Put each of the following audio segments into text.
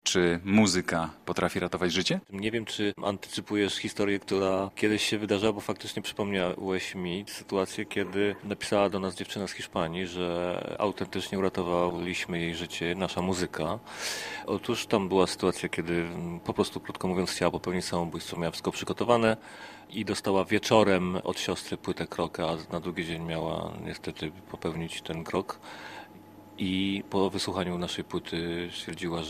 Czy muzyka potrafi ratować życie? Nie wiem, czy antycypujesz historię, która kiedyś się wydarzyła, bo faktycznie przypomniałeś mi sytuację, kiedy napisała do nas dziewczyna z Hiszpanii, że autentycznie uratowaliśmy jej życie, nasza muzyka. Otóż tam była sytuacja, kiedy po prostu, krótko mówiąc, chciała popełnić samobójstwo, miała wszystko przygotowane i dostała wieczorem od siostry płytę kroka, a na drugi dzień miała niestety popełnić ten krok. I po wysłuchaniu naszej płyty stwierdziła,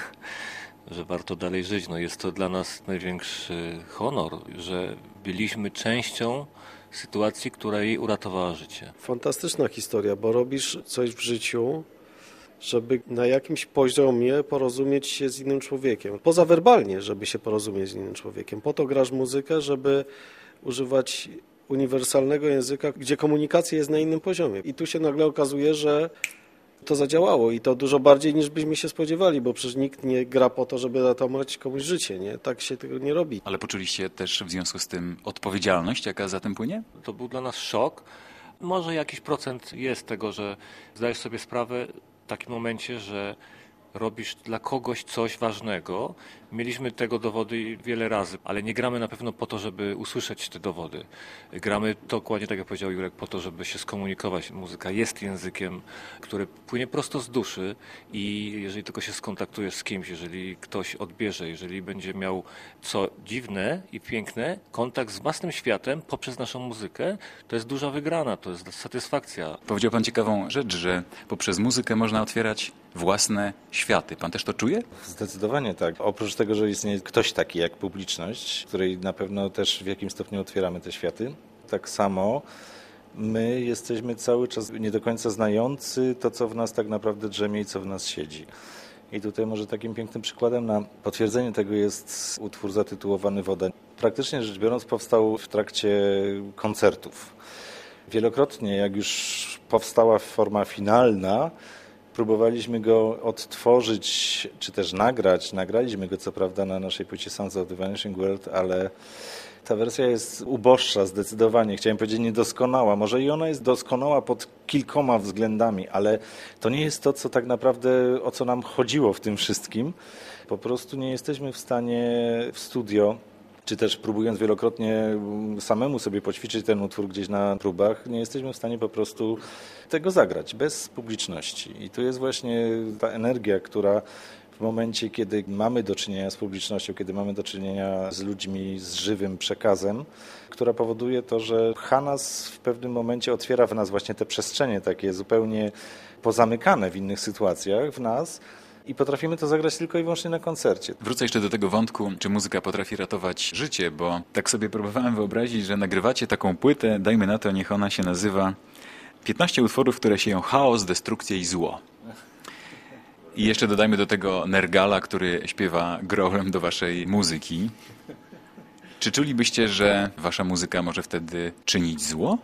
że warto dalej żyć. No jest to dla nas największy honor, że byliśmy częścią sytuacji, która jej uratowała życie. Fantastyczna historia, bo robisz coś w życiu, żeby na jakimś poziomie porozumieć się z innym człowiekiem. Pozawerbalnie, żeby się porozumieć z innym człowiekiem. Po to grasz muzykę, żeby używać uniwersalnego języka, gdzie komunikacja jest na innym poziomie. I tu się nagle okazuje, że to zadziałało i to dużo bardziej niż byśmy się spodziewali, bo przecież nikt nie gra po to, żeby ratować komuś życie, nie? Tak się tego nie robi. Ale poczuliście też w związku z tym odpowiedzialność, jaka za tym płynie? To był dla nas szok. Może jakiś procent jest tego, że zdajesz sobie sprawę w takim momencie, że robisz dla kogoś coś ważnego. Mieliśmy tego dowody wiele razy, ale nie gramy na pewno po to, żeby usłyszeć te dowody. Gramy dokładnie tak, jak powiedział Jurek, po to, żeby się skomunikować. Muzyka jest językiem, który płynie prosto z duszy i jeżeli tylko się skontaktujesz z kimś, jeżeli ktoś odbierze, jeżeli będzie miał, co dziwne i piękne, kontakt z własnym światem poprzez naszą muzykę, to jest duża wygrana, to jest satysfakcja. Powiedział pan ciekawą rzecz, że poprzez muzykę można otwierać własne światy. Pan też to czuje? Zdecydowanie tak. Oprócz tego, że istnieje ktoś taki jak publiczność, której na pewno też w jakimś stopniu otwieramy te światy, tak samo my jesteśmy cały czas nie do końca znający to, co w nas tak naprawdę drzemie i co w nas siedzi. I tutaj może takim pięknym przykładem na potwierdzenie tego jest utwór zatytułowany Woda. Praktycznie rzecz biorąc powstał w trakcie koncertów. Wielokrotnie, jak już powstała forma finalna, próbowaliśmy go odtworzyć, czy też nagrać. Nagraliśmy go co prawda na naszej płycie Sounds of the Vanishing World, ale ta wersja jest uboższa zdecydowanie. Chciałem powiedzieć niedoskonała. Może i ona jest doskonała pod kilkoma względami, ale to nie jest to, co tak naprawdę, o co nam chodziło w tym wszystkim. Po prostu nie jesteśmy w stanie w studio, czy też próbując wielokrotnie samemu sobie poćwiczyć ten utwór gdzieś na próbach, nie jesteśmy w stanie po prostu tego zagrać bez publiczności. I tu jest właśnie ta energia, która w momencie, kiedy mamy do czynienia z publicznością, kiedy mamy do czynienia z ludźmi, z żywym przekazem, która powoduje to, że pcha nas w pewnym momencie, otwiera w nas właśnie te przestrzenie takie zupełnie pozamykane w innych sytuacjach w nas, i potrafimy to zagrać tylko i wyłącznie na koncercie. Wrócę jeszcze do tego wątku, czy muzyka potrafi ratować życie, bo tak sobie próbowałem wyobrazić, że nagrywacie taką płytę, dajmy na to, niech ona się nazywa 15 utworów, które sieją chaos, destrukcję i zło. I jeszcze dodajmy do tego Nergala, który śpiewa growlem do waszej muzyki. Czy czulibyście, że wasza muzyka może wtedy czynić zło?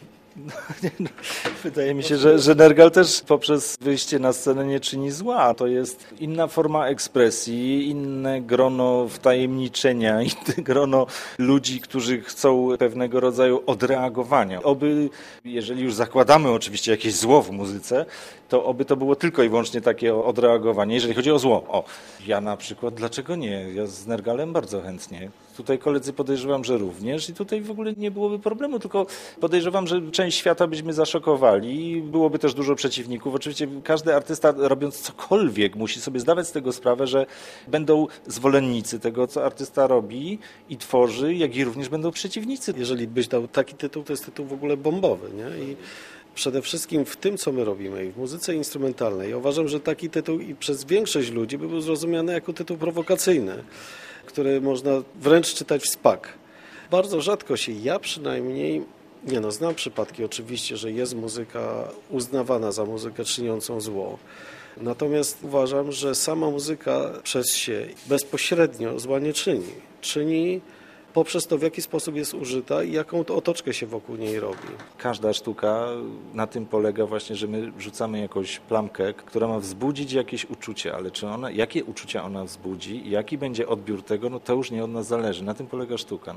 Wydaje mi się, że Nergal też poprzez wyjście na scenę nie czyni zła. To jest inna forma ekspresji, inne grono wtajemniczenia, inne grono ludzi, którzy chcą pewnego rodzaju odreagowania. Oby, jeżeli już zakładamy oczywiście jakieś zło w muzyce, to oby to było tylko i wyłącznie takie odreagowanie, jeżeli chodzi o zło. O, ja na przykład, dlaczego nie? Ja z Nergalem bardzo chętnie. Tutaj koledzy podejrzewam, że również i tutaj w ogóle nie byłoby problemu, tylko podejrzewam, że część świata byśmy zaszokowali i byłoby też dużo przeciwników. Oczywiście każdy artysta robiąc cokolwiek musi sobie zdawać z tego sprawę, że będą zwolennicy tego, co artysta robi i tworzy, jak i również będą przeciwnicy. Jeżeli byś dał taki tytuł, to jest tytuł w ogóle bombowy, nie? I przede wszystkim w tym, co my robimy i w muzyce instrumentalnej, ja uważam, że taki tytuł i przez większość ludzi by był zrozumiany jako tytuł prowokacyjny, który można wręcz czytać w spak. Bardzo rzadko się, ja przynajmniej, znam przypadki oczywiście, że jest muzyka uznawana za muzykę czyniącą zło. Natomiast uważam, że sama muzyka przez się bezpośrednio zła nie czyni. Czyni poprzez to, w jaki sposób jest użyta i jaką to otoczkę się wokół niej robi. Każda sztuka na tym polega właśnie, że my rzucamy jakąś plamkę, która ma wzbudzić jakieś uczucie, ale jakie uczucia ona wzbudzi i jaki będzie odbiór tego, to już nie od nas zależy. Na tym polega sztuka.